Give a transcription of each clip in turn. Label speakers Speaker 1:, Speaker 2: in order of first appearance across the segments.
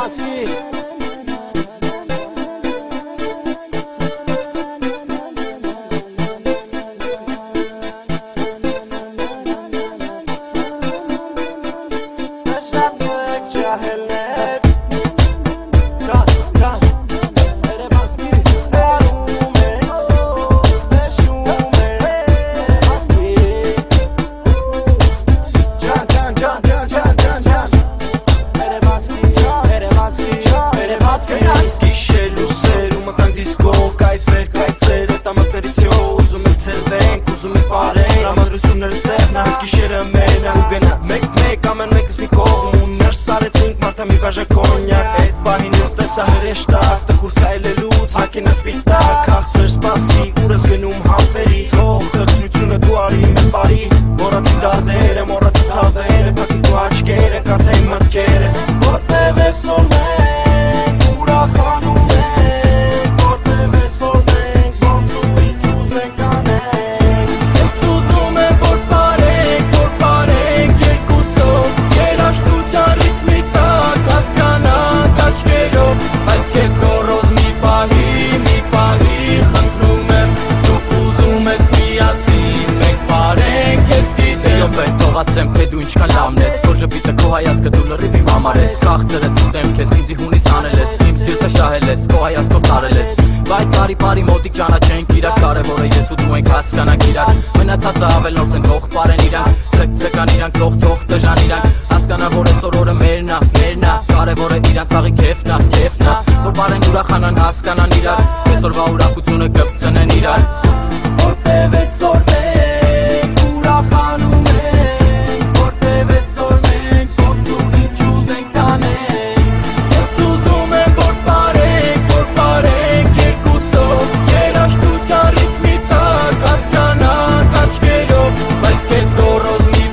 Speaker 1: Երևանցի
Speaker 2: Գիշեր ու սերումը կան դիսկո Կայֆեր, կայցեր, հետամակների սյո Ուզում ենք ցելվենք, ուզում ենք պարենք Ռամադրությունները ստեղնա, այս գիշերը մենակ ու գնաց Մեկ-մեկ, ամեն մեկս մի կողմ ու ներս արեցինք մարդա մի վաժը կոնյակ Այդ պահին ես տեսա հրեշտակ, տխուր քայլելուց Հակին ես պիտակ, քաղցր սպասի, ուր ես գնում համբերի Թող տխրությունը դու արի մեր բարի Մորացի դարդերը, մորացի ցավերը Բակի դու աչկերը, կարդային մտքերը Որտև ես ոլնենք, ուրախանում ենք Որտև ես ոլնենք, ոնց ու ինչ ուզենք անենք
Speaker 3: Ես ուզում եմ որ պարենք երկուսով Երաշտության ռիթմի տակ հասկանանք աչքերով Բայց քեզ գոռոզ մի պահի խնդրում եմ Դու ուզում ես միասին մենք պարենք ես գիտեմ Յոպ է թող ասեմ թե դու ինչքան լավն ես Որ ժպիտը քո հայացքը դու լրիվ իմ համար ես Քաղցր ես ու դեմքես ինձի հունից անել ես Իմ սիրտը շահել ես քո հայացքով տարել ես Բայց արի բարի մոտիկ ճանաչենք իրար Կարևորը ես ու դու ենք հասկանանք իրար Մնացածը ավելորդ են թող պարեն իրանք Ցկցկան իրանք թող տժան իրանք Հասկանա որ այսօր օրը մերնա Կարևորը իրանք ցաղի քեֆնա Որ պարեն ուրախանան հասկանան իրար Այսօրվա ուրախությունը կպցնեն իրար Որտև այսօր մենք ուրախանում ենք Որտև այսօր մենք ոնց ու ինչ ուզենք անենք Ես ուզում եմ որ պարենք երկուսով Երաշտության ռիթմի տակ հասկանանք աչքերով Բայց քեզ գոռոզ մի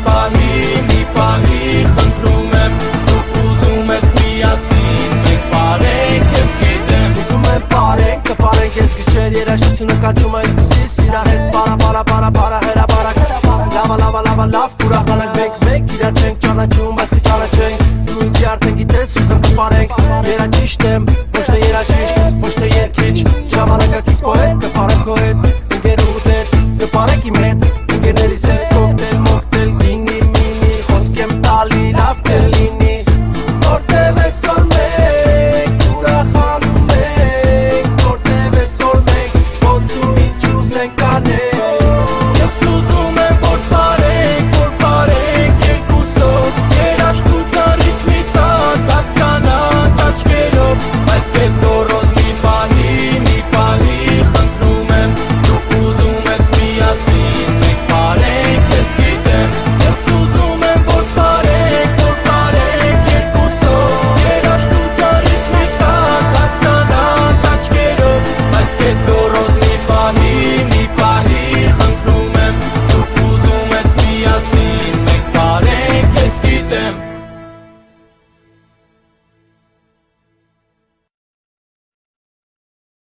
Speaker 3: պահի խնդրում եմ Դու ուզում ես միասին մենք պարենք ես գիտեմ
Speaker 2: Ուզում եմ պարենք, կպարենք ես գիշեր Երաշտությունը կաչում է ինքուսիս Իրար հետ պարա հերաբարակ Լավ կուրախանանք մեկ իրար չենք ճանաչում Բայց կճանաչենք Դու ինձի արդեն գիտես ուզեմ կպարենք Երաճիշտ եմ, ոչ թե երաճիշտ Ոչ թե երկիչ Ժամանակակից պոետ կպարենք